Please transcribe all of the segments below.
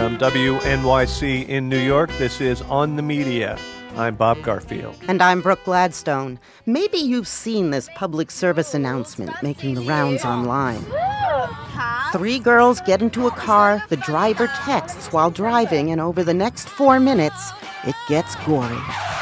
From WNYC in New York, this is On the Media. I'm Bob Garfield. And I'm Brooke Gladstone. Maybe you've seen this public service announcement making the rounds online. 3 girls get into a car, the driver texts while driving, and over the next 4 minutes, it gets gory.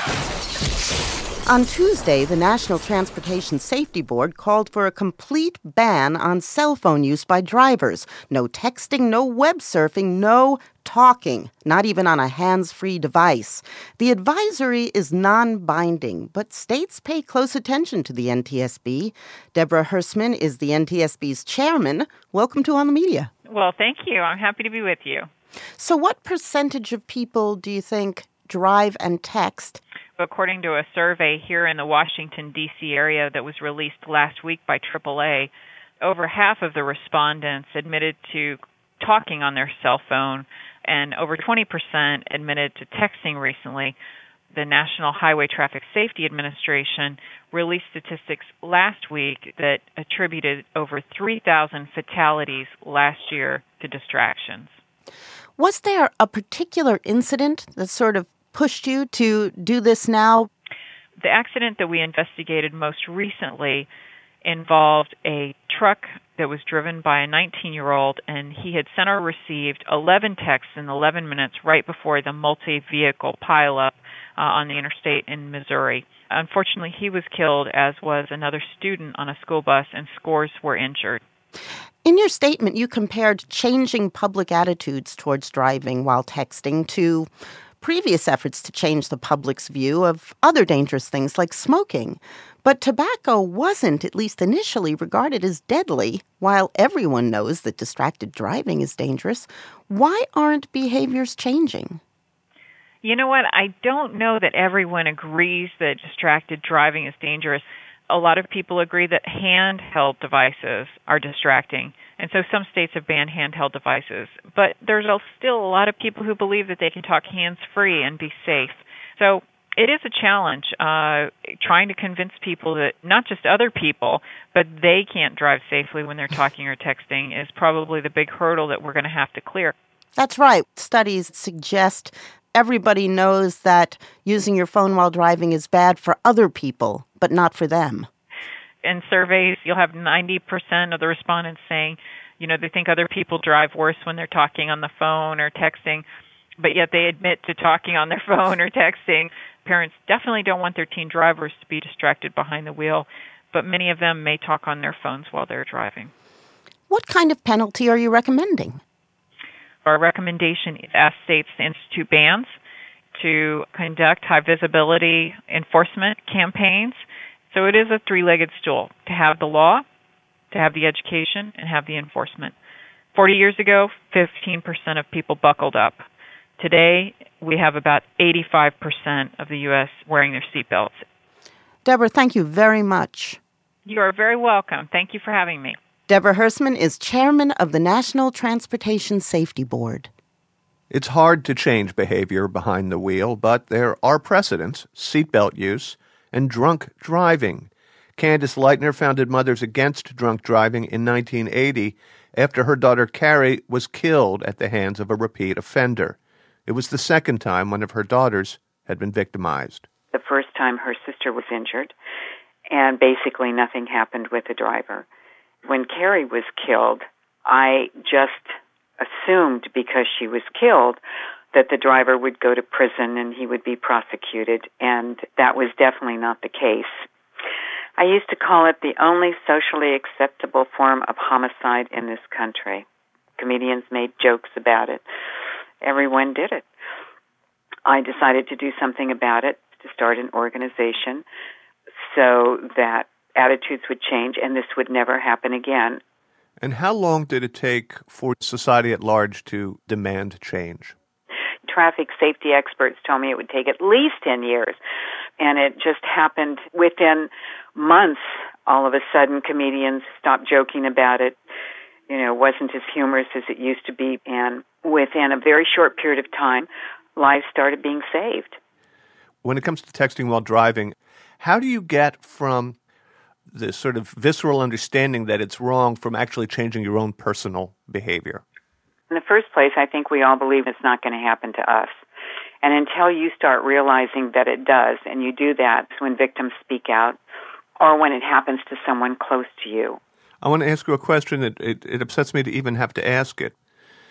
On Tuesday, the National Transportation Safety Board called for a complete ban on cell phone use by drivers. No texting, no web surfing, no talking, not even on a hands-free device. The advisory is non-binding, but states pay close attention to the NTSB. Deborah Hersman is the NTSB's chairman. Welcome to On the Media. Well, thank you. I'm happy to be with you. So what percentage of people do you think drive and text? According to a survey here in the Washington, D.C. area that was released last week by AAA, over half of the respondents admitted to talking on their cell phone, and over 20% admitted to texting recently. The National Highway Traffic Safety Administration released statistics last week that attributed over 3,000 fatalities last year to distractions. Was there a particular incident that sort of pushed you to do this now? The accident that we investigated most recently involved a truck that was driven by a 19-year-old, and he had sent or received 11 texts in 11 minutes right before the multi-vehicle pileup on the interstate in Missouri. Unfortunately, he was killed, as was another student on a school bus, and scores were injured. In your statement, you compared changing public attitudes towards driving while texting to previous efforts to change the public's view of other dangerous things like smoking. But tobacco wasn't, at least initially, regarded as deadly, while everyone knows that distracted driving is dangerous. Why aren't behaviors changing? You know what? I don't know that everyone agrees that distracted driving is dangerous. A lot of people agree that handheld devices are distracting, and so some states have banned handheld devices. But there's still a lot of people who believe that they can talk hands-free and be safe. So it is a challenge trying to convince people that not just other people, but they can't drive safely when they're talking or texting is probably the big hurdle that we're going to have to clear. That's right. Studies suggest everybody knows that using your phone while driving is bad for other people, but not for them. In surveys, you'll have 90% of the respondents saying, they think other people drive worse when they're talking on the phone or texting, but yet they admit to talking on their phone or texting. Parents definitely don't want their teen drivers to be distracted behind the wheel, but many of them may talk on their phones while they're driving. What kind of penalty are you recommending? Our recommendation is ask states to institute bans, to conduct high-visibility enforcement campaigns. So it is a three-legged stool, to have the law, to have the education, and have the enforcement. 40 years ago, 15% of people buckled up. Today, we have about 85% of the U.S. wearing their seatbelts. Deborah, thank you very much. You are very welcome. Thank you for having me. Deborah Hersman is chairman of the National Transportation Safety Board. It's hard to change behavior behind the wheel, but there are precedents: seatbelt use and drunk driving. Candace Leitner founded Mothers Against Drunk Driving in 1980 after her daughter Carrie was killed at the hands of a repeat offender. It was the second time one of her daughters had been victimized. The first time her sister was injured, and basically nothing happened with the driver. When Carrie was killed, I just assumed because she was killed that the driver would go to prison and he would be prosecuted, and that was definitely not the case. I used to call it the only socially acceptable form of homicide in this country. Comedians made jokes about it. Everyone did it. I decided to do something about it, to start an organization so that attitudes would change and this would never happen again. And how long did it take for society at large to demand change? Traffic safety experts told me it would take at least 10 years. And it just happened within months. All of a sudden, comedians stopped joking about it. It wasn't as humorous as it used to be. And within a very short period of time, lives started being saved. When it comes to texting while driving, how do you get from the sort of visceral understanding that it's wrong from actually changing your own personal behavior? In the first place, I think we all believe it's not going to happen to us. And until you start realizing that it does, and you do that when victims speak out or when it happens to someone close to you. I want to ask you a question that it upsets me to even have to ask it.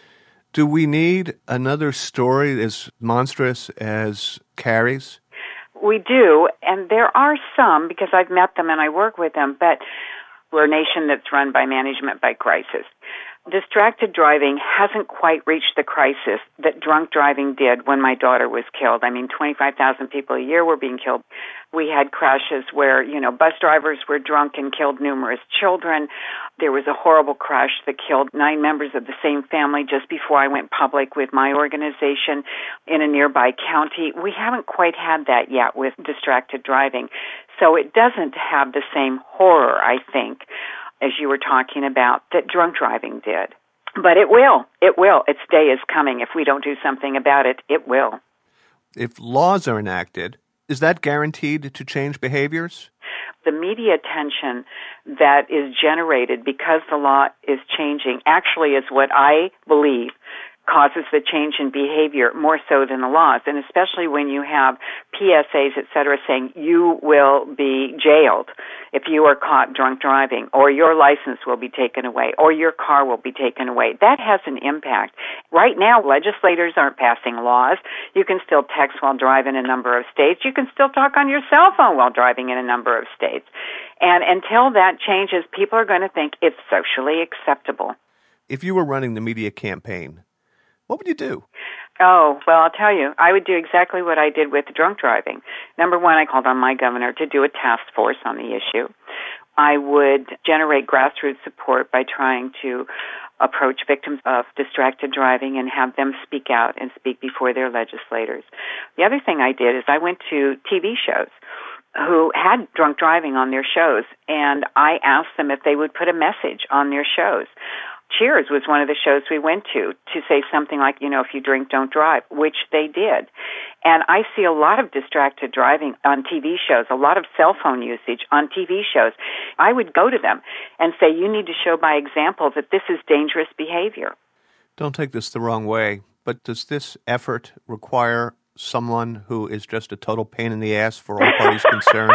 Do we need another story as monstrous as Carrie's? We do, and there are some, because I've met them and I work with them, but we're a nation that's run by management by crisis. Distracted driving hasn't quite reached the crisis that drunk driving did when my daughter was killed. I mean, 25,000 people a year were being killed. We had crashes where, bus drivers were drunk and killed numerous children. There was a horrible crash that killed 9 members of the same family just before I went public with my organization in a nearby county. We haven't quite had that yet with distracted driving. So it doesn't have the same horror, I think, as you were talking about, that drunk driving did. But it will. It will. Its day is coming. If we don't do something about it, it will. If laws are enacted, is that guaranteed to change behaviors? The media attention that is generated because the law is changing actually is what I believe causes the change in behavior more so than the laws, and especially when you have PSAs, et cetera, saying you will be jailed if you are caught drunk driving, or your license will be taken away, or your car will be taken away. That has an impact. Right now, legislators aren't passing laws. You can still text while driving in a number of states. You can still talk on your cell phone while driving in a number of states. And until that changes, people are going to think it's socially acceptable. If you were running the media campaign, what would you do? Oh, well, I'll tell you, I would do exactly what I did with drunk driving. Number one, I called on my governor to do a task force on the issue. I would generate grassroots support by trying to approach victims of distracted driving and have them speak out and speak before their legislators. The other thing I did is I went to TV shows who had drunk driving on their shows, and I asked them if they would put a message on their shows. Cheers was one of the shows we went to say something like, if you drink, don't drive, which they did. And I see a lot of distracted driving on TV shows, a lot of cell phone usage on TV shows. I would go to them and say, you need to show by example that this is dangerous behavior. Don't take this the wrong way, but does this effort require someone who is just a total pain in the ass for all parties concerned?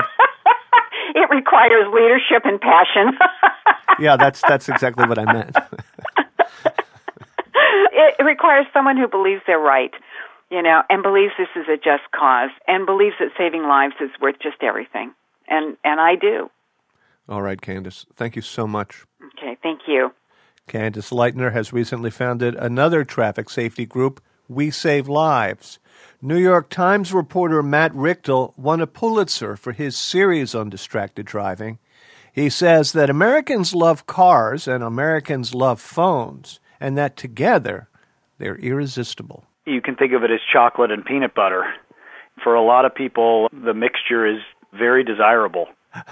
It requires leadership and passion. Yeah, that's exactly what I meant. It requires someone who believes they're right, and believes this is a just cause, and believes that saving lives is worth just everything. And I do. All right, Candace. Thank you so much. Okay, thank you. Candace Lightner has recently founded another traffic safety group, We Save Lives. New York Times reporter Matt Richtel won a Pulitzer for his series on distracted driving. He says that Americans love cars and Americans love phones, and that together they're irresistible. You can think of it as chocolate and peanut butter. For a lot of people, the mixture is very desirable.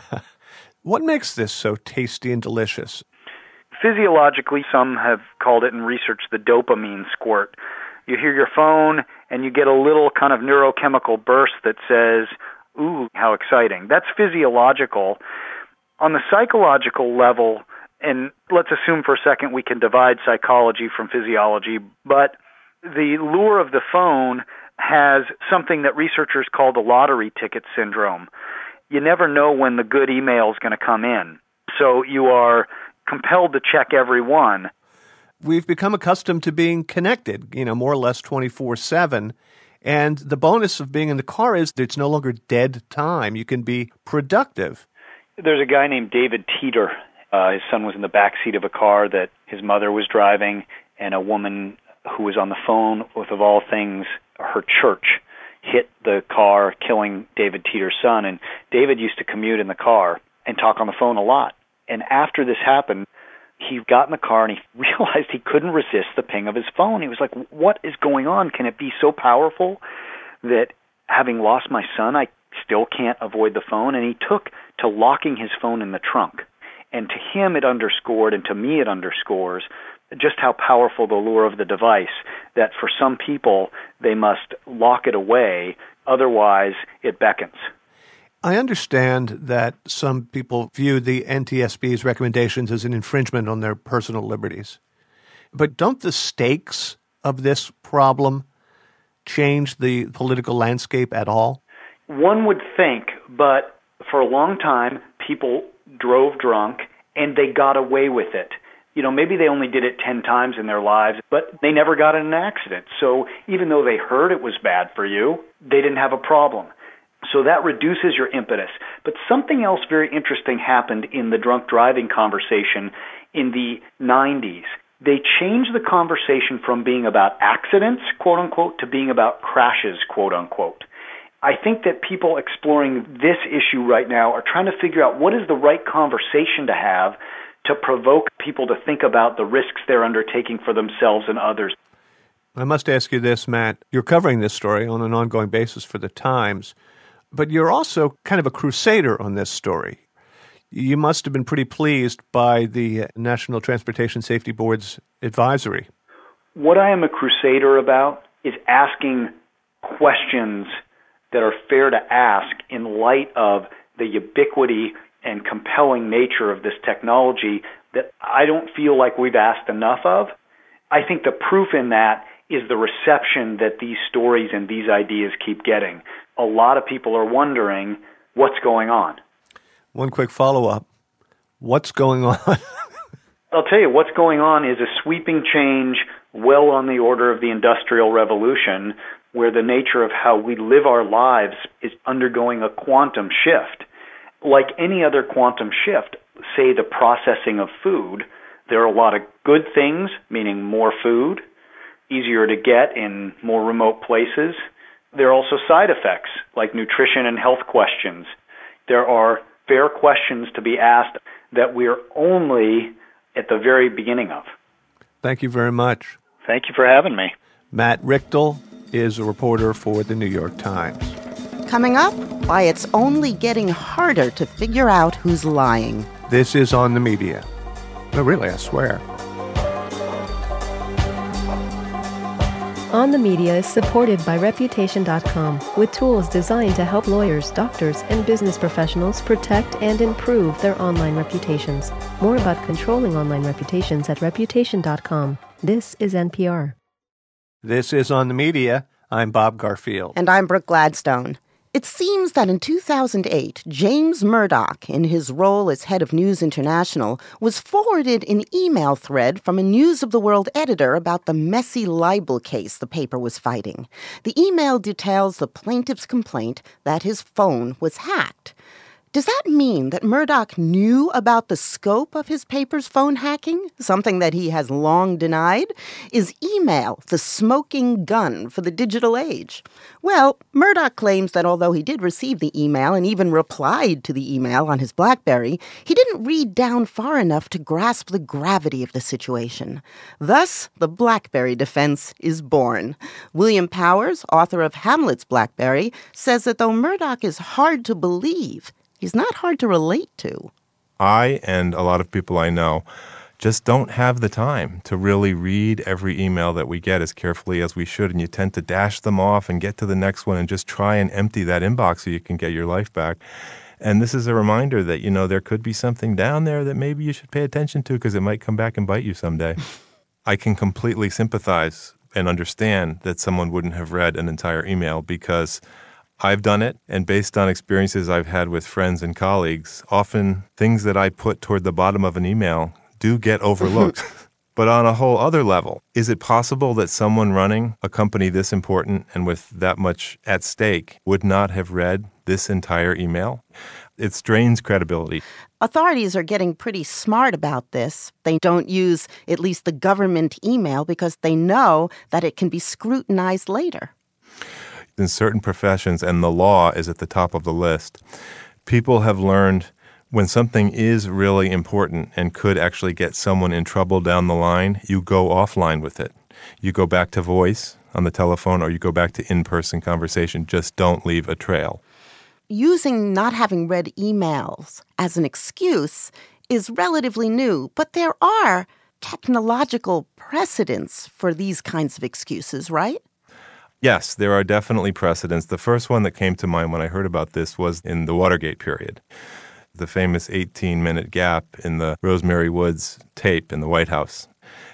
What makes this so tasty and delicious? Physiologically, some have called it in research the dopamine squirt. You hear your phone and you get a little kind of neurochemical burst that says, ooh, how exciting. That's physiological. On the psychological level, and let's assume for a second we can divide psychology from physiology, but the lure of the phone has something that researchers call the lottery ticket syndrome. You never know when the good email is going to come in, so you are compelled to check every one. We've become accustomed to being connected, more or less 24/7. And the bonus of being in the car is that it's no longer dead time. You can be productive. There's a guy named David Teeter. His son was in the back seat of a car that his mother was driving, and a woman who was on the phone with, of all things, her church, hit the car, killing David Teeter's son. And David used to commute in the car and talk on the phone a lot. And after this happened, he got in the car and he realized he couldn't resist the ping of his phone. He was like, what is going on? Can it be so powerful that having lost my son, I still can't avoid the phone? And he took to locking his phone in the trunk. And to him it underscored, and to me it underscores, just how powerful the lure of the device, that for some people they must lock it away, otherwise it beckons. I understand that some people view the NTSB's recommendations as an infringement on their personal liberties. But don't the stakes of this problem change the political landscape at all? One would think, but for a long time, people drove drunk and they got away with it. Maybe they only did it 10 times in their lives, but they never got in an accident. So even though they heard it was bad for you, they didn't have a problem. So that reduces your impetus. But something else very interesting happened in the drunk driving conversation in the 90s. They changed the conversation from being about accidents, quote unquote, to being about crashes, quote unquote. I think that people exploring this issue right now are trying to figure out what is the right conversation to have to provoke people to think about the risks they're undertaking for themselves and others. I must ask you this, Matt. You're covering this story on an ongoing basis for the Times, but you're also kind of a crusader on this story. You must have been pretty pleased by the National Transportation Safety Board's advisory. What I am a crusader about is asking questions that are fair to ask in light of the ubiquity and compelling nature of this technology that I don't feel like we've asked enough of. I think the proof in that is the reception that these stories and these ideas keep getting. A lot of people are wondering what's going on. One quick follow-up. What's going on? I'll tell you, what's going on is a sweeping change well on the order of the Industrial Revolution, where the nature of how we live our lives is undergoing a quantum shift. Like any other quantum shift, say the processing of food, there are a lot of good things, meaning more food, easier to get in more remote places. There are also side effects, like nutrition and health questions. There are fair questions to be asked that we're only at the very beginning of. Thank you very much. Thank you for having me. Matt Richtel is a reporter for the New York Times. Coming up, why it's only getting harder to figure out who's lying. This is On the Media. No, really, I swear. On the Media is supported by Reputation.com with tools designed to help lawyers, doctors, and business professionals protect and improve their online reputations. More about controlling online reputations at Reputation.com. This is NPR. This is On the Media. I'm Bob Garfield. And I'm Brooke Gladstone. It seems that in 2008, James Murdoch, in his role as head of News International, was forwarded an email thread from a News of the World editor about the messy libel case the paper was fighting. The email details the plaintiff's complaint that his phone was hacked. Does that mean that Murdoch knew about the scope of his paper's phone hacking, something that he has long denied? Is email the smoking gun for the digital age? Well, Murdoch claims that although he did receive the email and even replied to the email on his BlackBerry, he didn't read down far enough to grasp the gravity of the situation. Thus, the BlackBerry defense is born. William Powers, author of Hamlet's BlackBerry, says that though Murdoch is hard to believe, he's not hard to relate to. I and a lot of people I know just don't have the time to really read every email that we get as carefully as we should, and you tend to dash them off and get to the next one and just try and empty that inbox so you can get your life back. And this is a reminder that, there could be something down there that maybe you should pay attention to because it might come back and bite you someday. I can completely sympathize and understand that someone wouldn't have read an entire email because I've done it, and based on experiences I've had with friends and colleagues, often things that I put toward the bottom of an email do get overlooked. But on a whole other level, is it possible that someone running a company this important and with that much at stake would not have read this entire email? It strains credibility. Authorities are getting pretty smart about this. They don't use at least the government email because they know that it can be scrutinized later. In certain professions, and the law is at the top of the list, people have learned when something is really important and could actually get someone in trouble down the line, you go offline with it. You go back to voice on the telephone or you go back to in-person conversation. Just don't leave a trail. Using not having read emails as an excuse is relatively new, but there are technological precedents for these kinds of excuses, right? Yes, there are definitely precedents. The first one that came to mind when I heard about this was in the Watergate period. The famous 18-minute gap in the Rosemary Woods tape in the White House.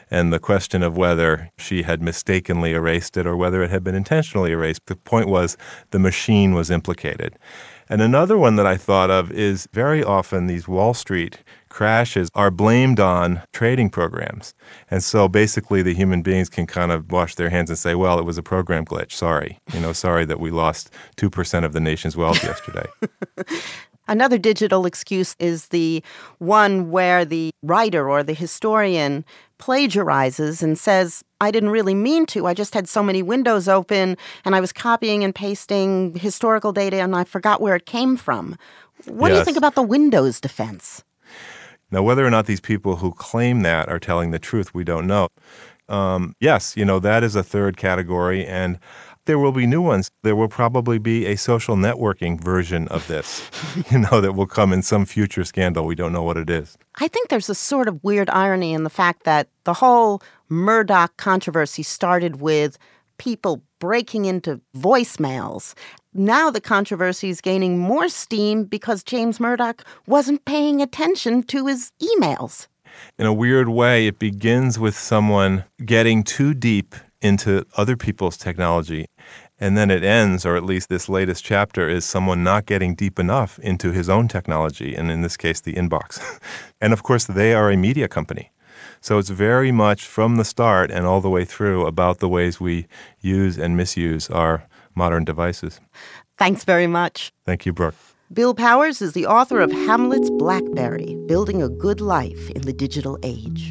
and the question of whether she had mistakenly erased it or whether it had been intentionally erased. The point was the machine was implicated. And another one that I thought of is very often these Wall Street crashes are blamed on trading programs. And so basically the human beings can kind of wash their hands and say, well, it was a program glitch. Sorry. Sorry that we lost 2% of the nation's wealth yesterday. Another digital excuse is the one where the writer or the historian plagiarizes and says, I didn't really mean to. I just had so many windows open and I was copying and pasting historical data and I forgot where it came from. What do you think about the Windows defense? Now, whether or not these people who claim that are telling the truth, we don't know. Yes, that is a third category, and there will be new ones. There will probably be a social networking version of this, that will come in some future scandal. We don't know what it is. I think there's a sort of weird irony in the fact that the whole Murdoch controversy started with people breaking into voicemails. Now the controversy is gaining more steam because James Murdoch wasn't paying attention to his emails. In a weird way, it begins with someone getting too deep into other people's technology. And then it ends, or at least this latest chapter, is someone not getting deep enough into his own technology, and in this case, the inbox. And of course, they are a media company. So it's very much from the start and all the way through about the ways we use and misuse our modern devices. Thanks very much. Thank you, Brooke. Bill Powers is the author of Hamlet's BlackBerry, Building a Good Life in the Digital Age.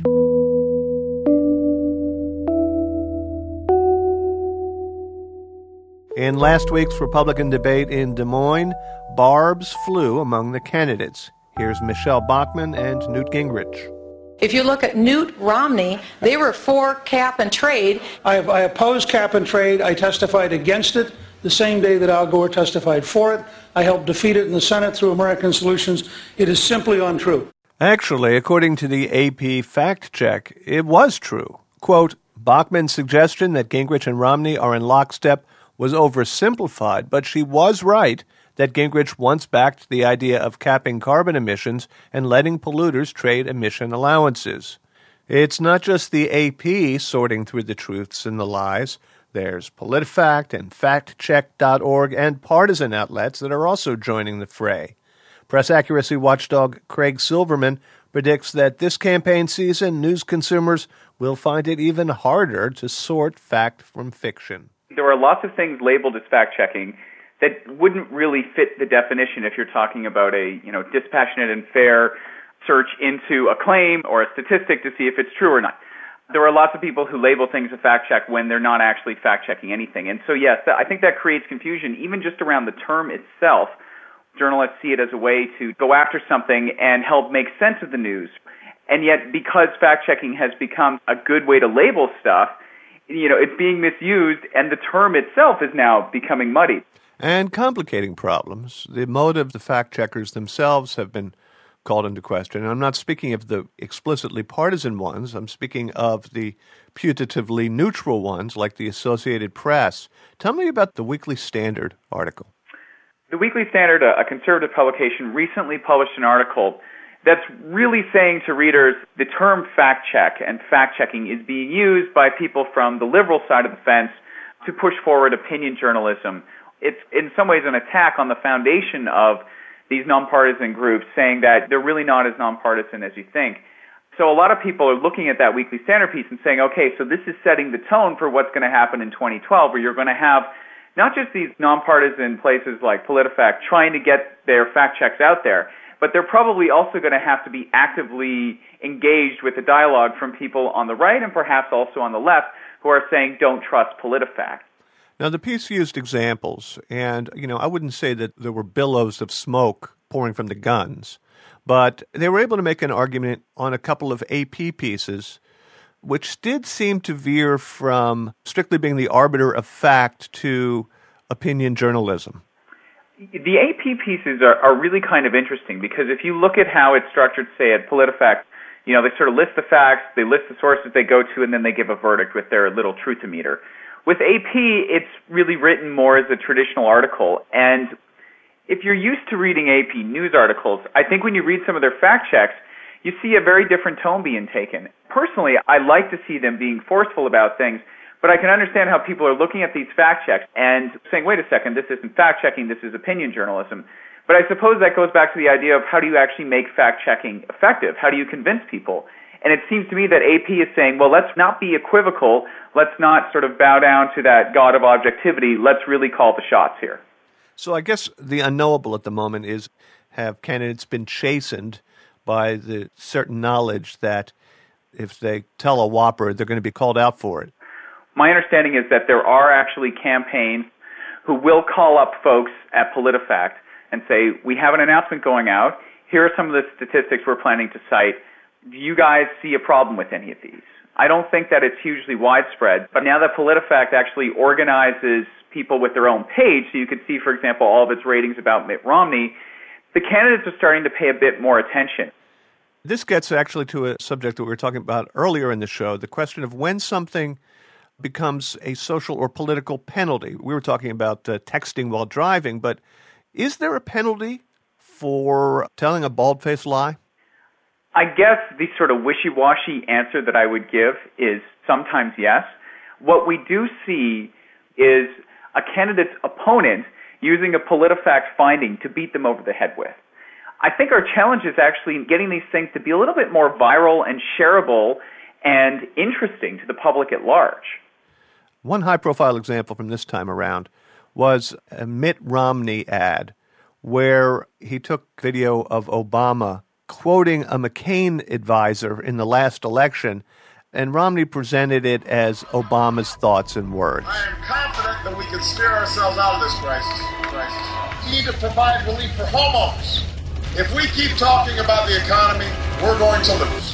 In last week's Republican debate in Des Moines, barbs flew among the candidates. Here's Michelle Bachmann and Newt Gingrich. If you look at Newt Romney, they were for cap and trade. I oppose cap and trade. I testified against it the same day that Al Gore testified for it. I helped defeat it in the Senate through American Solutions. It is simply untrue. Actually, according to the AP fact check, it was true. Quote, Bachmann's suggestion that Gingrich and Romney are in lockstep was oversimplified, but she was right that Gingrich once backed the idea of capping carbon emissions and letting polluters trade emission allowances. It's not just the AP sorting through the truths and the lies. There's PolitiFact and FactCheck.org and partisan outlets that are also joining the fray. Press accuracy watchdog Craig Silverman predicts that this campaign season, news consumers will find it even harder to sort fact from fiction. There are lots of things labeled as fact-checking that wouldn't really fit the definition if you're talking about a, dispassionate and fair search into a claim or a statistic to see if it's true or not. There are lots of people who label things a fact-check when they're not actually fact-checking anything. And so, yes, I think that creates confusion even just around the term itself. Journalists see it as a way to go after something and help make sense of the news. And yet, because fact-checking has become a good way to label stuff, it's being misused, and the term itself is now becoming muddy. And complicating problems. The motive, the fact-checkers themselves have been called into question. And I'm not speaking of the explicitly partisan ones. I'm speaking of the putatively neutral ones, like the Associated Press. Tell me about the Weekly Standard article. The Weekly Standard, a conservative publication, recently published an article that's really saying to readers the term fact-check and fact-checking is being used by people from the liberal side of the fence to push forward opinion journalism. It's in some ways an attack on the foundation of these nonpartisan groups, saying that they're really not as nonpartisan as you think. So a lot of people are looking at that Weekly Standard piece and saying, okay, so this is setting the tone for what's going to happen in 2012, where you're going to have not just these nonpartisan places like PolitiFact trying to get their fact checks out there, but they're probably also going to have to be actively engaged with the dialogue from people on the right and perhaps also on the left who are saying don't trust PolitiFact. Now, the piece used examples, and, I wouldn't say that there were billows of smoke pouring from the guns, but they were able to make an argument on a couple of AP pieces, which did seem to veer from strictly being the arbiter of fact to opinion journalism. The AP pieces are really kind of interesting because if you look at how it's structured, say, at PolitiFact, they sort of list the facts, they list the sources they go to, and then they give a verdict with their little truth-o-meter. With AP, it's really written more as a traditional article, and if you're used to reading AP news articles, I think when you read some of their fact checks, you see a very different tone being taken. Personally, I like to see them being forceful about things, but I can understand how people are looking at these fact checks and saying, wait a second, this isn't fact checking, this is opinion journalism. But I suppose that goes back to the idea of how do you actually make fact checking effective? How do you convince people? And it seems to me that AP is saying, well, let's not be equivocal. Let's not sort of bow down to that god of objectivity. Let's really call the shots here. So I guess the unknowable at the moment is, have candidates been chastened by the certain knowledge that if they tell a whopper, they're going to be called out for it? My understanding is that there are actually campaigns who will call up folks at PolitiFact and say, we have an announcement going out. Here are some of the statistics we're planning to cite. Do you guys see a problem with any of these? I don't think that it's hugely widespread, but now that PolitiFact actually organizes people with their own page, so you could see, for example, all of its ratings about Mitt Romney, the candidates are starting to pay a bit more attention. This gets actually to a subject that we were talking about earlier in the show, the question of when something becomes a social or political penalty. We were talking about texting while driving, but is there a penalty for telling a bald-faced lie? I guess the sort of wishy-washy answer that I would give is sometimes yes. What we do see is a candidate's opponent using a PolitiFact finding to beat them over the head with. I think our challenge is actually getting these things to be a little bit more viral and shareable and interesting to the public at large. One high-profile example from this time around was a Mitt Romney ad where he took video of Obama quoting a McCain advisor in the last election, and Romney presented it as Obama's thoughts and words. I am confident that we can steer ourselves out of this crisis. We need to provide relief for homeowners. If we keep talking about the economy, we're going to lose.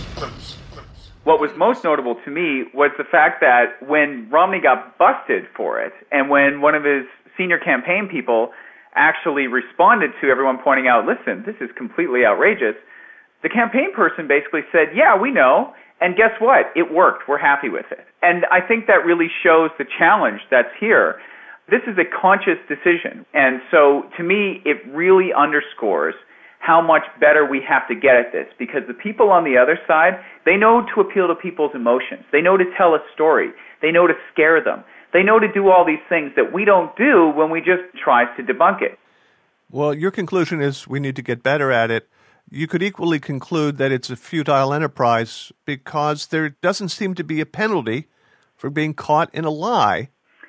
What was most notable to me was the fact that when Romney got busted for it, and when one of his senior campaign people actually responded to everyone pointing out, listen, this is completely outrageous, the campaign person basically said, yeah, we know, and guess what? It worked. We're happy with it. And I think that really shows the challenge that's here. This is a conscious decision. And so to me, it really underscores how much better we have to get at this, because the people on the other side, they know to appeal to people's emotions. They know to tell a story. They know to scare them. They know to do all these things that we don't do when we just try to debunk it. Well, your conclusion is we need to get better at it. You could equally conclude that it's a futile enterprise because there doesn't seem to be a penalty for being caught in a lie.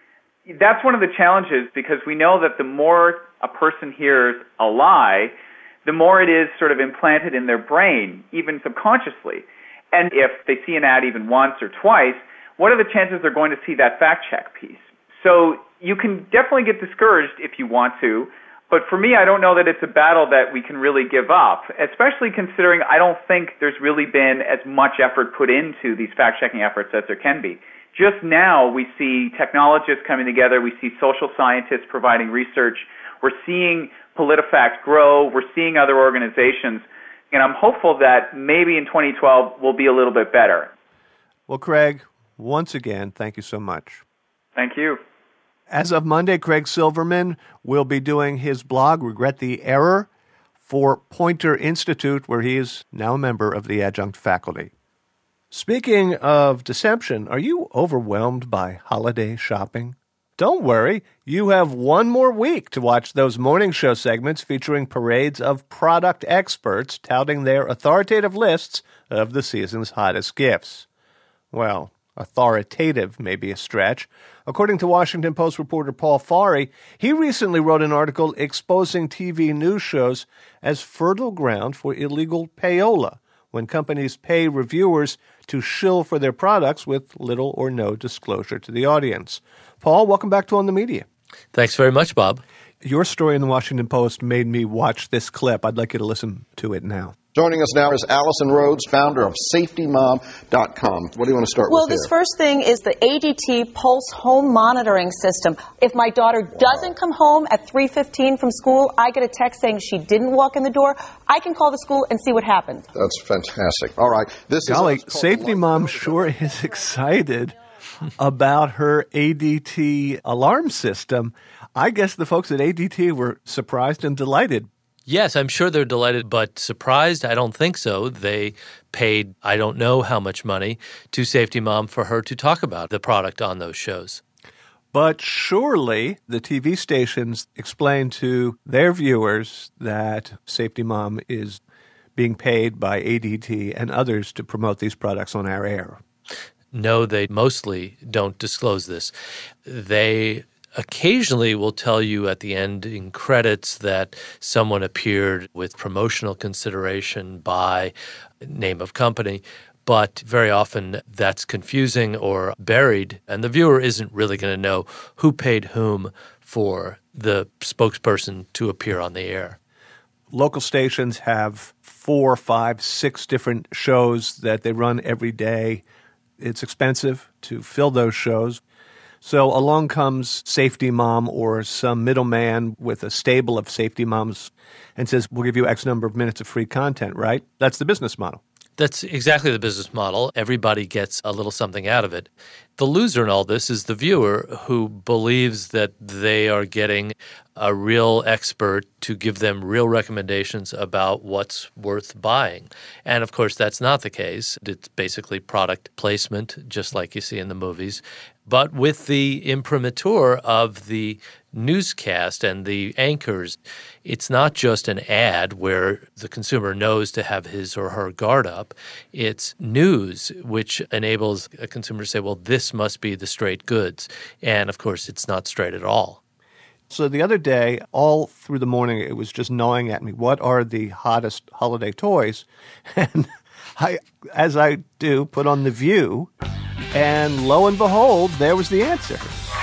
That's one of the challenges, because we know that the more a person hears a lie, the more it is sort of implanted in their brain, even subconsciously. And if they see an ad even once or twice, what are the chances they're going to see that fact check piece? So you can definitely get discouraged if you want to, but for me, I don't know that it's a battle that we can really give up, especially considering I don't think there's really been as much effort put into these fact-checking efforts as there can be. Just now, we see technologists coming together. We see social scientists providing research. We're seeing PolitiFact grow. We're seeing other organizations. And I'm hopeful that maybe in 2012 we'll be a little bit better. Well, Craig, once again, thank you so much. Thank you. As of Monday, Craig Silverman will be doing his blog, Regret the Error, for Poynter Institute, where he is now a member of the adjunct faculty. Speaking of deception, are you overwhelmed by holiday shopping? Don't worry, you have one more week to watch those morning show segments featuring parades of product experts touting their authoritative lists of the season's hottest gifts. Well, authoritative may be a stretch. According to Washington Post reporter Paul Farhi, he recently wrote an article exposing TV news shows as fertile ground for illegal payola, when companies pay reviewers to shill for their products with little or no disclosure to the audience. Paul, welcome back to On the Media. Thanks very much, Bob. Your story in the Washington Post made me watch this clip. I'd like you to listen to it now. Joining us now is Allison Rhodes, founder of SafetyMom.com. What do you want to start with here? Well, this first thing is the ADT Pulse home monitoring system. If my daughter doesn't come home at 3:15 from school, I get a text saying she didn't walk in the door. I can call the school and see what happened. That's fantastic. All right. Golly, Safety Mom sure is excited about her ADT alarm system. I guess the folks at ADT were surprised and delighted. Yes, I'm sure they're delighted, but surprised? I don't think so. They paid I don't know how much money to Safety Mom for her to talk about the product on those shows. But surely the TV stations explain to their viewers that Safety Mom is being paid by ADT and others to promote these products on our air. No, they mostly don't disclose this. They occasionally will tell you at the end in credits that someone appeared with promotional consideration by name of company, but very often that's confusing or buried, and the viewer isn't really going to know who paid whom for the spokesperson to appear on the air. Local stations have 4, 5, 6 different shows that they run every day. It's expensive to fill those shows. So along comes Safety Mom or some middleman with a stable of Safety Moms and says, we'll give you X number of minutes of free content, right? That's the business model. That's exactly the business model. Everybody gets a little something out of it. The loser in all this is the viewer who believes that they are getting a real expert to give them real recommendations about what's worth buying. And of course, that's not the case. It's basically product placement, just like you see in the movies, but with the imprimatur of the newscast and the anchors. It's not just an ad where the consumer knows to have his or her guard up. It's news, which enables a consumer to say, well, this must be the straight goods. And of course, it's not straight at all. So the other day, all through the morning, it was just gnawing at me. What are the hottest holiday toys? And I, as I do, put on The View, and lo and behold, there was the answer.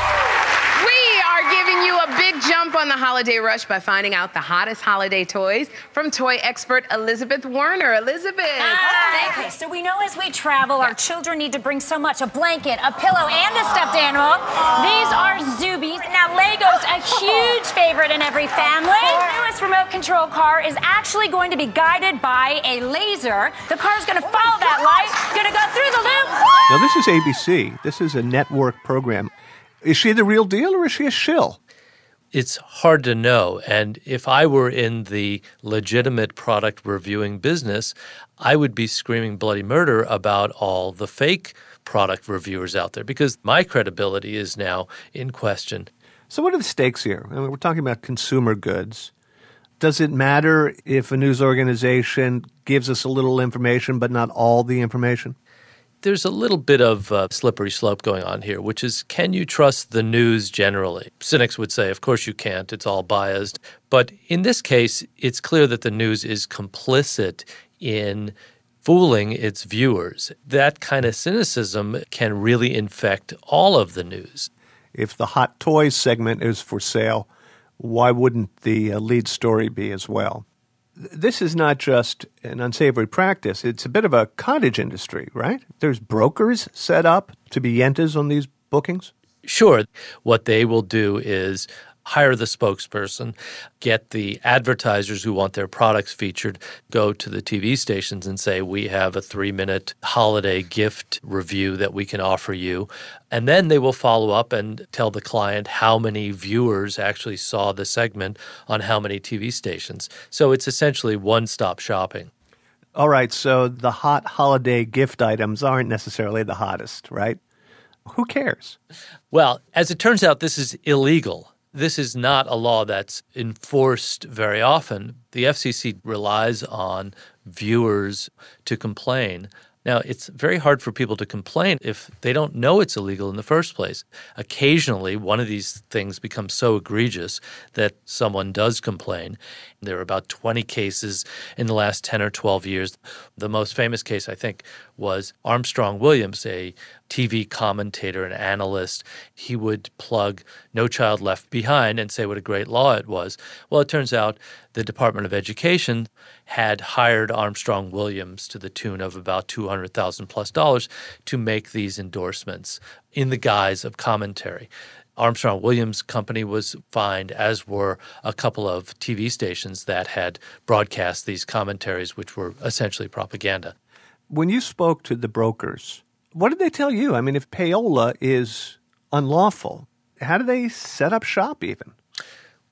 Jump on the holiday rush by finding out the hottest holiday toys from toy expert Elizabeth Werner. Elizabeth. Hi. Okay, so we know as we travel, our children need to bring so much: a blanket, a pillow, and a stuffed animal. These are Zoobies. Now, Lego's a huge favorite in every family. The newest remote control car is actually going to be guided by a laser. The car's going to follow that light, going to go through the loop. Now, this is ABC. This is a network program. Is she the real deal or is she a shill? It's hard to know. And if I were in the legitimate product reviewing business, I would be screaming bloody murder about all the fake product reviewers out there because my credibility is now in question. So what are the stakes here? I mean, we're talking about consumer goods. Does it matter if a news organization gives us a little information but not all the information? There's a little bit of a slippery slope going on here, which is, can you trust the news generally? Cynics would say, of course you can't. It's all biased. But in this case, it's clear that the news is complicit in fooling its viewers. That kind of cynicism can really infect all of the news. If the hot toys segment is for sale, why wouldn't the lead story be as well? This is not just an unsavory practice. It's a bit of a cottage industry, right? There's brokers set up to be yentas on these bookings? Sure. What they will do is hire the spokesperson, get the advertisers who want their products featured, go to the TV stations and say, we have a 3-minute holiday gift review that we can offer you. And then they will follow up and tell the client how many viewers actually saw the segment on how many TV stations. So it's essentially one-stop shopping. All right, so the hot holiday gift items aren't necessarily the hottest, right? Who cares? Well, as it turns out, this is illegal. This is not a law that's enforced very often. The FCC relies on viewers to complain. Now, it's very hard for people to complain if they don't know it's illegal in the first place. Occasionally, one of these things becomes so egregious that someone does complain. There are about 20 cases in the last 10 or 12 years. The most famous case, I think, was Armstrong Williams, a TV commentator and analyst. He would plug No Child Left Behind and say what a great law it was. Well, it turns out the Department of Education had hired Armstrong Williams to the tune of about $200,000 plus to make these endorsements in the guise of commentary. Armstrong Williams Company was fined, as were a couple of TV stations that had broadcast these commentaries, which were essentially propaganda. When you spoke to the brokers, what did they tell you? I mean, if payola is unlawful, how do they set up shop even?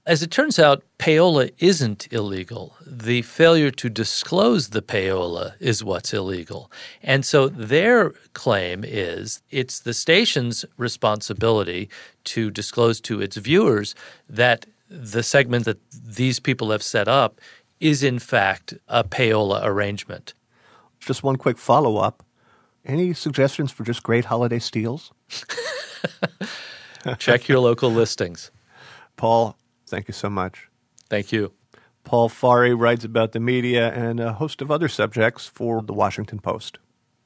As it turns out, payola isn't illegal. The failure to disclose the payola is what's illegal. And so their claim is it's the station's responsibility to disclose to its viewers that the segment that these people have set up is in fact a payola arrangement. Just one quick follow-up. Any suggestions for just great holiday steals? Check your local listings. Paul, thank you so much. Thank you. Paul Farhi writes about the media and a host of other subjects for The Washington Post.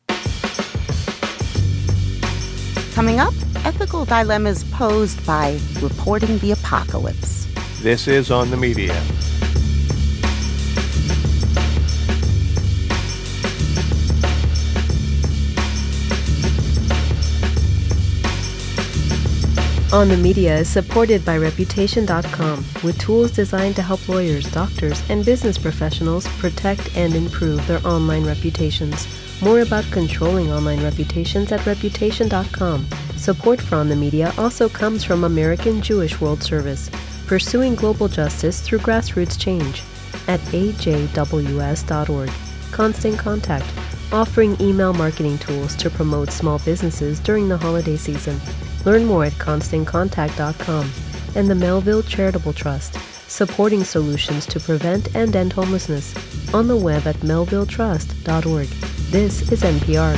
Coming up, ethical dilemmas posed by reporting the apocalypse. This is On the Media. On the Media is supported by Reputation.com with tools designed to help lawyers, doctors, and business professionals protect and improve their online reputations. More about controlling online reputations at Reputation.com. Support for On the Media also comes from American Jewish World Service, pursuing global justice through grassroots change at ajws.org. Constant Contact, offering email marketing tools to promote small businesses during the holiday season. Learn more at ConstantContact.com. And the Melville Charitable Trust, supporting solutions to prevent and end homelessness. On the web at melvilletrust.org. This is NPR.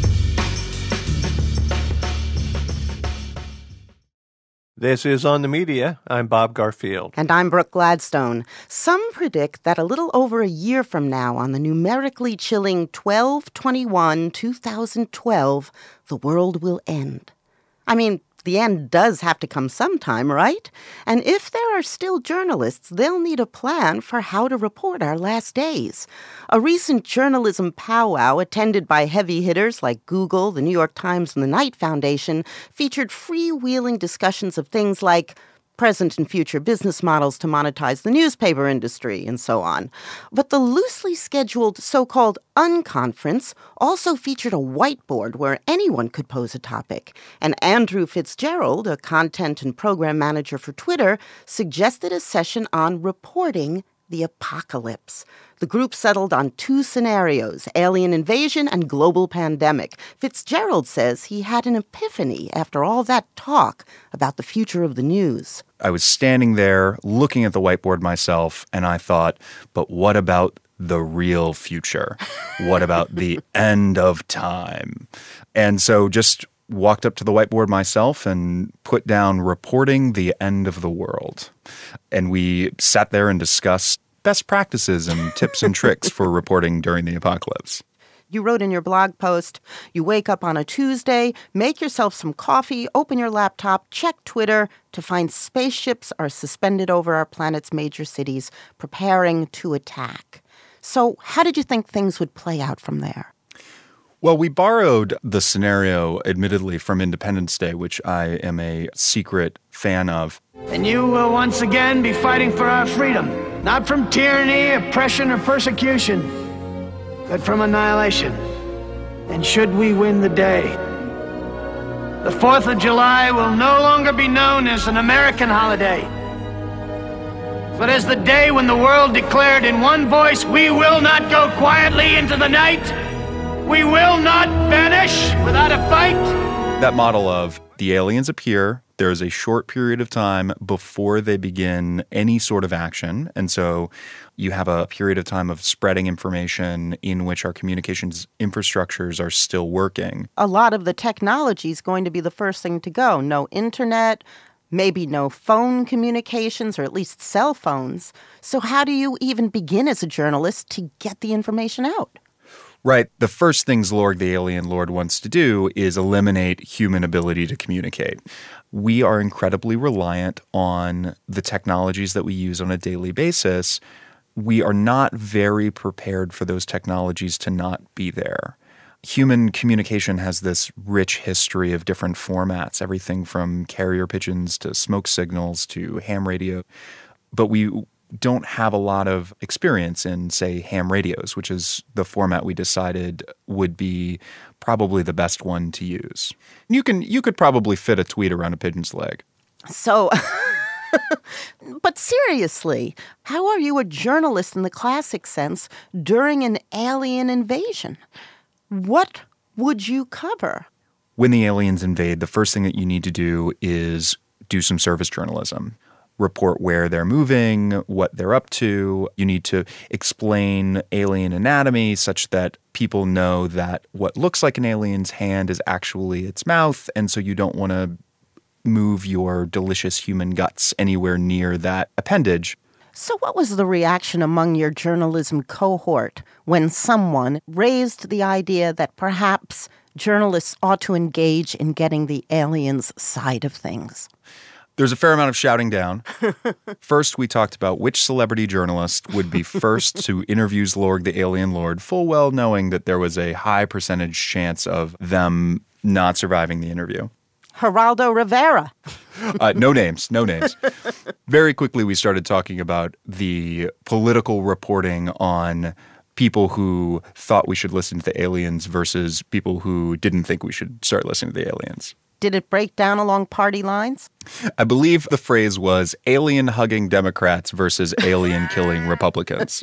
This is On the Media. I'm Bob Garfield. And I'm Brooke Gladstone. Some predict that a little over a year from now, on the numerically chilling 12/21/2012, the world will end. I mean, the end does have to come sometime, right? And if there are still journalists, they'll need a plan for how to report our last days. A recent journalism powwow attended by heavy hitters like Google, the New York Times, and the Knight Foundation featured freewheeling discussions of things like present and future business models to monetize the newspaper industry, and so on. But the loosely scheduled so-called unconference also featured a whiteboard where anyone could pose a topic. And Andrew Fitzgerald, a content and program manager for Twitter, suggested a session on reporting the apocalypse. The group settled on two scenarios, alien invasion and global pandemic. Fitzgerald says he had an epiphany after all that talk about the future of the news. I was standing there looking at the whiteboard myself, and I thought, but what about the real future? What about the end of time? And so just walked up to the whiteboard myself and put down reporting the end of the world. And we sat there and discussed best practices and tips and tricks for reporting during the apocalypse. You wrote in your blog post, you wake up on a Tuesday, make yourself some coffee, open your laptop, check Twitter to find spaceships are suspended over our planet's major cities, preparing to attack. So how did you think things would play out from there? Well, we borrowed the scenario, admittedly, from Independence Day, which I am a secret fan of. And you will once again be fighting for our freedom, not from tyranny, oppression, or persecution, but from annihilation. And should we win the day, the 4th of July will no longer be known as an American holiday, but as the day when the world declared in one voice, we will not go quietly into the night. We will not vanish without a fight. That model of the aliens appear, there is a short period of time before they begin any sort of action. And so you have a period of time of spreading information in which our communications infrastructures are still working. A lot of the technology is going to be the first thing to go. No internet, maybe no phone communications, or at least cell phones. So how do you even begin as a journalist to get the information out? Right. The first things Lorg the Alien Lord wants to do is eliminate human ability to communicate. We are incredibly reliant on the technologies that we use on a daily basis. We are not very prepared for those technologies to not be there. Human communication has this rich history of different formats, everything from carrier pigeons to smoke signals to ham radio. But we don't have a lot of experience in, say, ham radios, which is the format we decided would be probably the best one to use. You could probably fit a tweet around a pigeon's leg. So But seriously, how are you a journalist in the classic sense during an alien invasion? What would you cover? When the aliens invade, the first thing that you need to do is do some service journalism. Report where they're moving, what they're up to. You need to explain alien anatomy such that people know that what looks like an alien's hand is actually its mouth, and so you don't want to move your delicious human guts anywhere near that appendage. So what was the reaction among your journalism cohort when someone raised the idea that perhaps journalists ought to engage in getting the aliens' side of things? There's a fair amount of shouting down. First, we talked about which celebrity journalist would be first to interview Zlorg the Alien Lord, full well knowing that there was a high percentage chance of them not surviving the interview. Geraldo Rivera. No names. Very quickly, we started talking about the political reporting on people who thought we should listen to the aliens versus people who didn't think we should start listening to the aliens. Did it break down along party lines? I believe the phrase was alien-hugging Democrats versus alien-killing Republicans.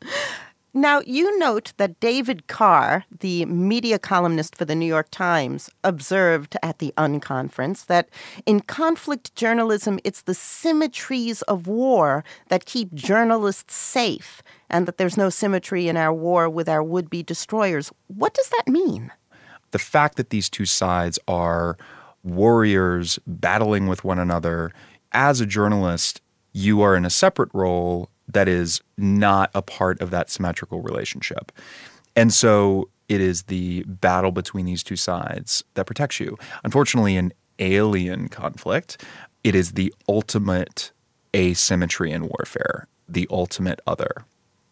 Now, you note that David Carr, the media columnist for the New York Times, observed at the Unconference that in conflict journalism, it's the symmetries of war that keep journalists safe, and that there's no symmetry in our war with our would-be destroyers. What does that mean? The fact that these two sides are warriors battling with one another, as a journalist, you are in a separate role that is not a part of that symmetrical relationship. And so it is the battle between these two sides that protects you. Unfortunately, in alien conflict, it is the ultimate asymmetry in warfare, the ultimate other.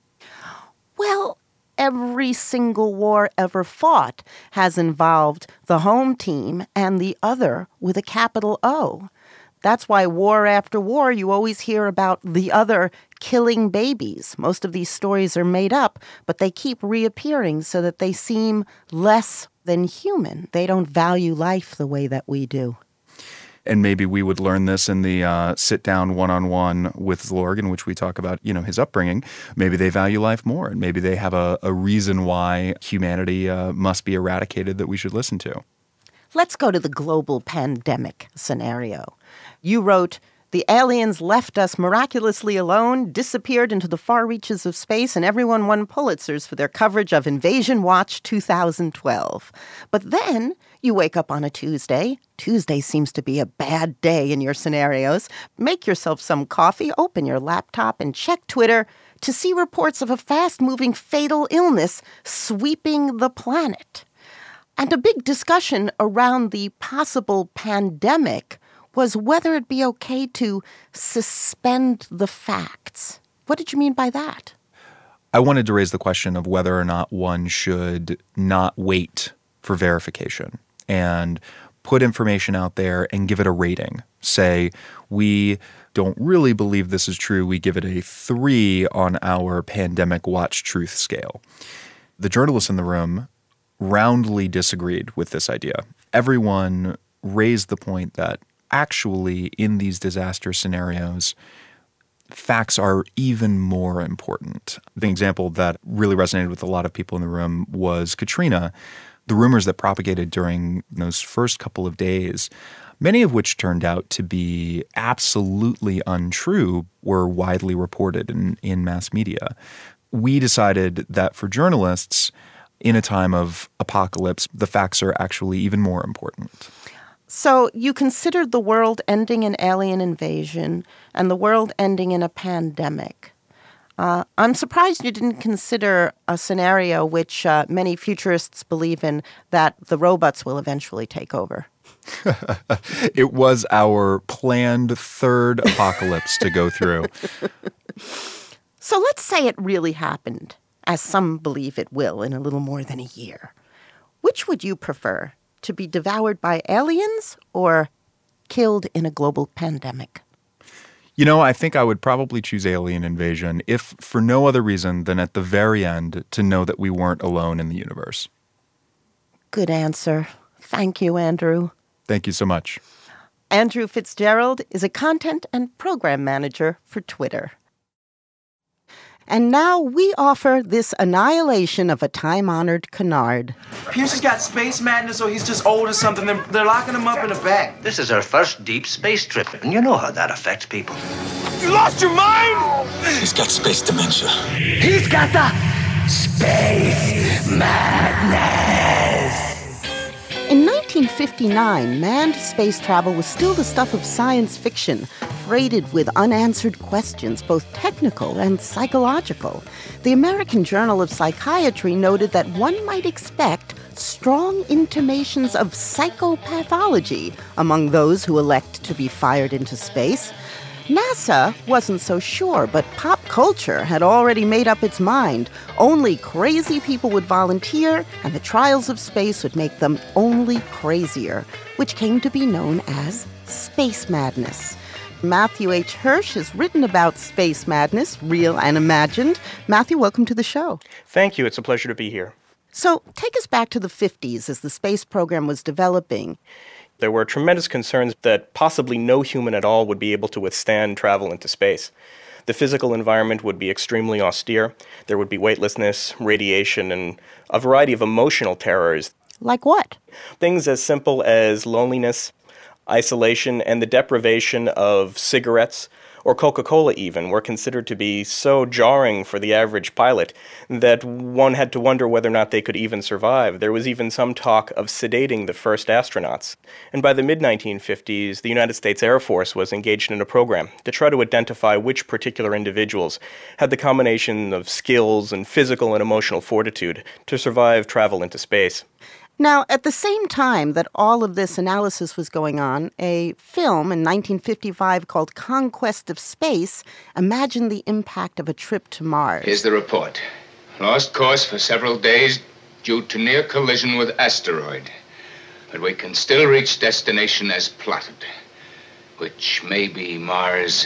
Well, every single war ever fought has involved the home team and the other with a capital O. That's why war after war, you always hear about the other killing babies. Most of these stories are made up, but they keep reappearing so that they seem less than human. They don't value life the way that we do. And maybe we would learn this in the sit-down one-on-one with Zlorg, in which we talk about, his upbringing. Maybe they value life more, and maybe they have a reason why humanity must be eradicated that we should listen to. Let's go to the global pandemic scenario. You wrote, "The aliens left us miraculously alone, disappeared into the far reaches of space, and everyone won Pulitzers for their coverage of Invasion Watch 2012. But then you wake up on a Tuesday. Tuesday seems to be a bad day in your scenarios. Make yourself some coffee, open your laptop, and check Twitter to see reports of a fast-moving fatal illness sweeping the planet. And a big discussion around the possible pandemic was whether it'd be okay to suspend the facts. What did you mean by that? I wanted to raise the question of whether or not one should not wait for verification and put information out there and give it a rating. Say, we don't really believe this is true. We give it a 3 on our Pandemic Watch Truth scale. The journalists in the room roundly disagreed with this idea. Everyone raised the point that actually in these disaster scenarios, facts are even more important. The example that really resonated with a lot of people in the room was Katrina. The rumors that propagated during those first couple of days, many of which turned out to be absolutely untrue, were widely reported in mass media. We decided that for journalists, in a time of apocalypse, the facts are actually even more important. So you considered the world ending in alien invasion and the world ending in a pandemic. I'm surprised you didn't consider a scenario which many futurists believe in, that the robots will eventually take over. It was our planned third apocalypse to go through. So let's say it really happened, as some believe it will in a little more than a year. Which would you prefer, to be devoured by aliens or killed in a global pandemic? I think I would probably choose alien invasion, if for no other reason than at the very end to know that we weren't alone in the universe. Good answer. Thank you, Andrew. Thank you so much. Andrew Fitzgerald is a content and program manager for Twitter. And now we offer this annihilation of a time-honored canard. Pierce has got space madness, or he's just old or something. They're locking him up in a bag. This is our first deep space trip, and you know how that affects people. You lost your mind? He's got space dementia. He's got the space madness. In 1959, manned space travel was still the stuff of science fiction, freighted with unanswered questions, both technical and psychological. The American Journal of Psychiatry noted that one might expect strong intimations of psychopathology among those who elect to be fired into space. NASA wasn't so sure, but pop culture had already made up its mind. Only crazy people would volunteer, and the trials of space would make them only crazier, which came to be known as space madness. Matthew H. Hirsch has written about space madness, real and imagined. Matthew, welcome to the show. Thank you. It's a pleasure to be here. So take us back to the 50s as the space program was developing. There were tremendous concerns that possibly no human at all would be able to withstand travel into space. The physical environment would be extremely austere. There would be weightlessness, radiation, and a variety of emotional terrors. Like what? Things as simple as loneliness, isolation, and the deprivation of cigarettes, or Coca-Cola even, were considered to be so jarring for the average pilot that one had to wonder whether or not they could even survive. There was even some talk of sedating the first astronauts. And by the mid-1950s, the United States Air Force was engaged in a program to try to identify which particular individuals had the combination of skills and physical and emotional fortitude to survive travel into space. Now, at the same time that all of this analysis was going on, a film in 1955 called Conquest of Space imagined the impact of a trip to Mars. Here's the report. Lost course for several days due to near collision with asteroid. But we can still reach destination as plotted, which may be Mars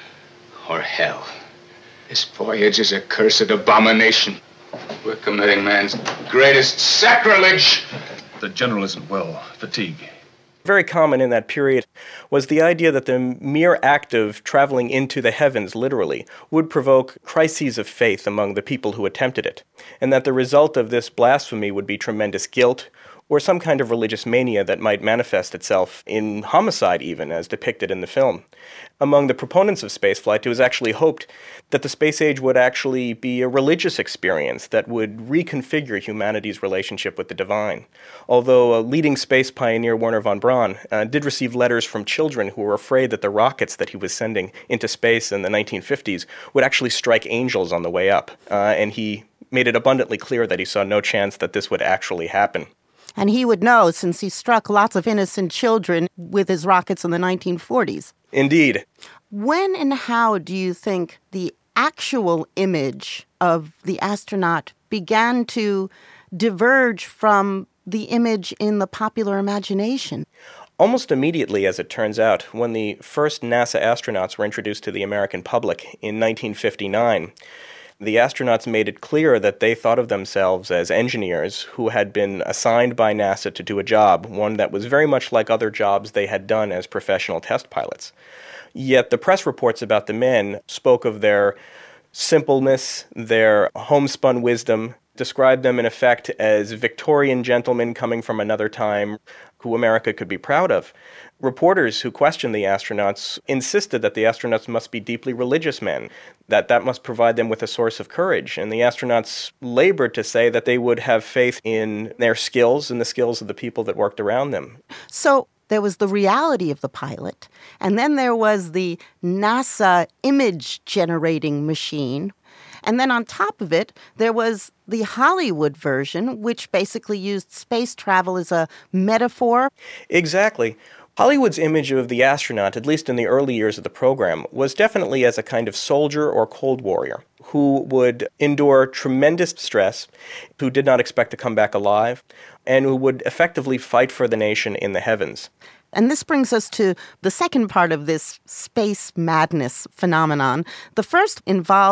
or hell. This voyage is a cursed abomination. We're committing man's greatest sacrilege. The general isn't well. Fatigue. Very common in that period was the idea that the mere act of traveling into the heavens, literally, would provoke crises of faith among the people who attempted it, and that the result of this blasphemy would be tremendous guilt or some kind of religious mania that might manifest itself in homicide even, as depicted in the film. Among the proponents of spaceflight, it was actually hoped that the space age would actually be a religious experience that would reconfigure humanity's relationship with the divine. Although a leading space pioneer, Wernher von Braun, did receive letters from children who were afraid that the rockets that he was sending into space in the 1950s would actually strike angels on the way up, and he made it abundantly clear that he saw no chance that this would actually happen. And he would know, since he struck lots of innocent children with his rockets in the 1940s. Indeed. When and how do you think the actual image of the astronaut began to diverge from the image in the popular imagination? Almost immediately, as it turns out, when the first NASA astronauts were introduced to the American public in 1959, the astronauts made it clear that they thought of themselves as engineers who had been assigned by NASA to do a job, one that was very much like other jobs they had done as professional test pilots. Yet the press reports about the men spoke of their simpleness, their homespun wisdom, described them in effect as Victorian gentlemen coming from another time who America could be proud of. Reporters who questioned the astronauts insisted that the astronauts must be deeply religious men, that must provide them with a source of courage. And the astronauts labored to say that they would have faith in their skills and the skills of the people that worked around them. So there was the reality of the pilot, and then there was the NASA image-generating machine. And then on top of it, there was the Hollywood version, which basically used space travel as a metaphor. Exactly. Hollywood's image of the astronaut, at least in the early years of the program, was definitely as a kind of soldier or cold warrior who would endure tremendous stress, who did not expect to come back alive, and who would effectively fight for the nation in the heavens. And this brings us to the second part of this space madness phenomenon. The first involves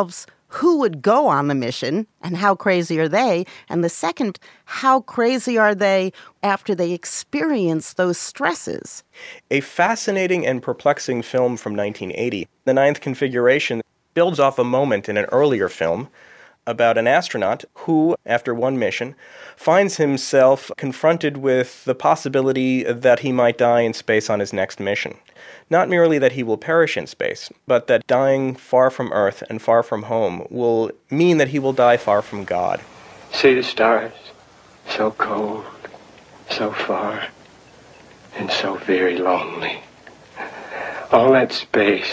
who would go on the mission and how crazy are they? And the second, how crazy are they after they experience those stresses? A fascinating and perplexing film from 1980, The Ninth Configuration, builds off a moment in an earlier film about an astronaut who, after one mission, finds himself confronted with the possibility that he might die in space on his next mission. Not merely that he will perish in space, but that dying far from Earth and far from home will mean that he will die far from God. See the stars, so cold, so far, and so very lonely. All that space,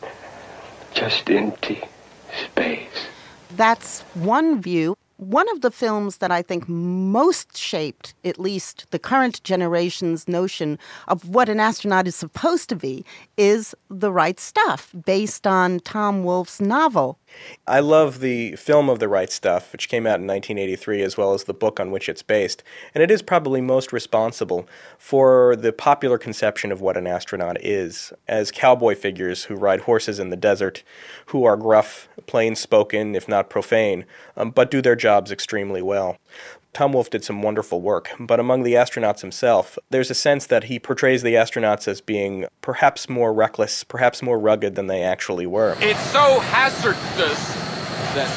just empty space. That's one view. One of the films that I think most shaped, at least the current generation's notion of what an astronaut is supposed to be, is The Right Stuff, based on Tom Wolfe's novel. I love the film of The Right Stuff, which came out in 1983, as well as the book on which it's based. And it is probably most responsible for the popular conception of what an astronaut is, as cowboy figures who ride horses in the desert, who are gruff, plain-spoken, if not profane, but do their jobs extremely well. Tom Wolfe did some wonderful work, but among the astronauts himself, there's a sense that he portrays the astronauts as being perhaps more reckless, perhaps more rugged than they actually were. It's so hazardous that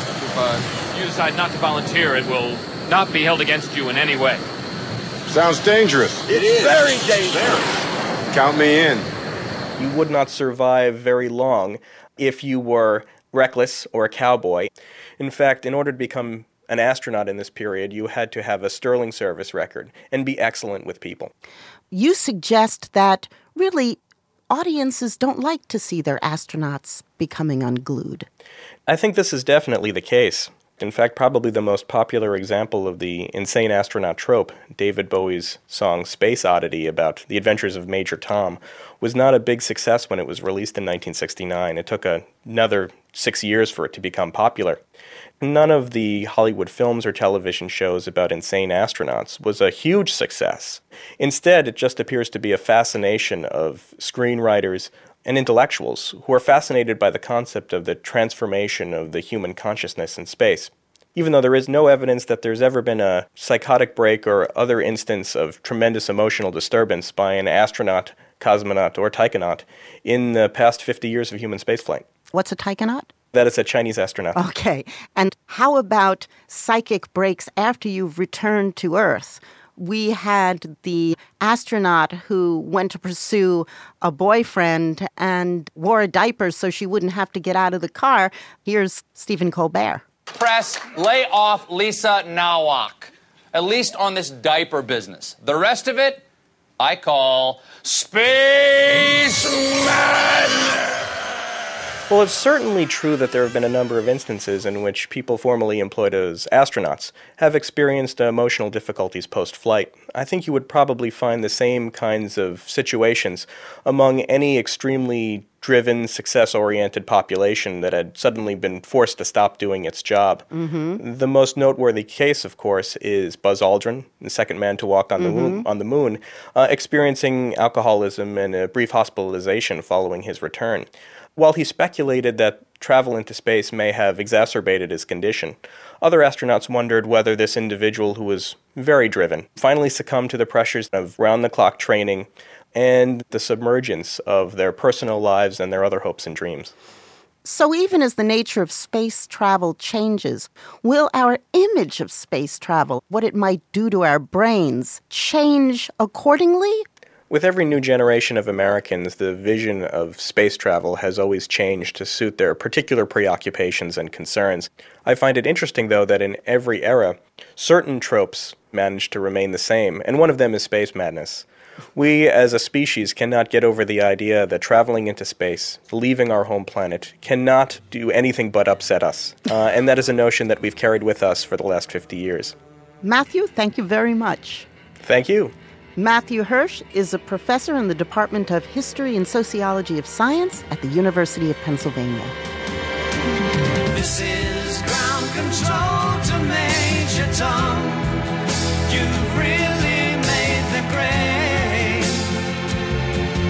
if you decide not to volunteer, it will not be held against you in any way. Sounds dangerous. It is. Very dangerous. Count me in. You would not survive very long if you were reckless or a cowboy. In fact, in order to become an astronaut in this period, you had to have a sterling service record and be excellent with people. You suggest that really audiences don't like to see their astronauts becoming unglued. I think this is definitely the case. In fact, probably the most popular example of the insane astronaut trope, David Bowie's song Space Oddity about the adventures of Major Tom, was not a big success when it was released in 1969. It took another 6 years for it to become popular. None of the Hollywood films or television shows about insane astronauts was a huge success. Instead, it just appears to be a fascination of screenwriters and intellectuals who are fascinated by the concept of the transformation of the human consciousness in space. Even though there is no evidence that there's ever been a psychotic break or other instance of tremendous emotional disturbance by an astronaut, cosmonaut, or taikonaut in the past 50 years of human spaceflight. What's a taikonaut? That is a Chinese astronaut. Okay. And how about psychic breaks after you've returned to Earth? We had the astronaut who went to pursue a boyfriend and wore a diaper so she wouldn't have to get out of the car. Here's Stephen Colbert. Press, lay off Lisa Nowak, at least on this diaper business. The rest of it, I call Space Madness. Well, it's certainly true that there have been a number of instances in which people formerly employed as astronauts have experienced emotional difficulties post-flight. I think you would probably find the same kinds of situations among any extremely driven, success-oriented population that had suddenly been forced to stop doing its job. Mm-hmm. The most noteworthy case, of course, is Buzz Aldrin, the second man to walk on the moon, experiencing alcoholism and a brief hospitalization following his return. While he speculated that travel into space may have exacerbated his condition, other astronauts wondered whether this individual, who was very driven, finally succumbed to the pressures of round-the-clock training and the submergence of their personal lives and their other hopes and dreams. So even as the nature of space travel changes, will our image of space travel, what it might do to our brains, change accordingly? With every new generation of Americans, the vision of space travel has always changed to suit their particular preoccupations and concerns. I find it interesting, though, that in every era, certain tropes manage to remain the same, and one of them is space madness. We, as a species, cannot get over the idea that traveling into space, leaving our home planet, cannot do anything but upset us. And that is a notion that we've carried with us for the last 50 years. Matthew, thank you very much. Thank you. Matthew Hirsch is a professor in the Department of History and Sociology of Science at the University of Pennsylvania. This is ground control to Major Tom. You've really made the grade.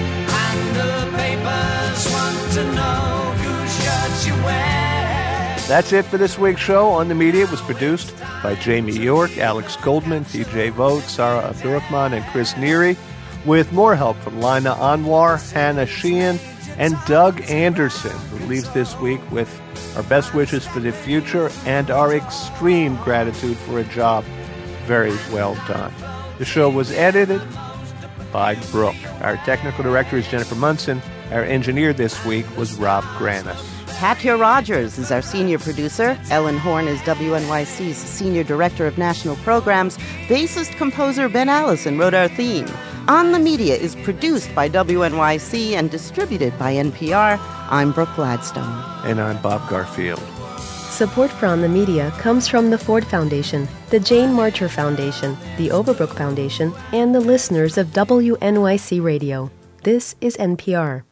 And the papers want to know whose shirt you wear. That's it for this week's show. On the Media was produced by Jamie York, Alex Goldman, TJ Vogt, Sarah Abdurrahman, and Chris Neary, with more help from Lina Anwar, Hannah Sheehan, and Doug Anderson, who leaves this week with our best wishes for the future and our extreme gratitude for a job very well done. The show was edited by Brooke. Our technical director is Jennifer Munson. Our engineer this week was Rob Granis. Katya Rogers is our senior producer. Ellen Horn is WNYC's senior director of national programs. Bassist-composer Ben Allison wrote our theme. On the Media is produced by WNYC and distributed by NPR. I'm Brooke Gladstone. And I'm Bob Garfield. Support for On the Media comes from the Ford Foundation, the Jane Marcher Foundation, the Overbrook Foundation, and the listeners of WNYC Radio. This is NPR.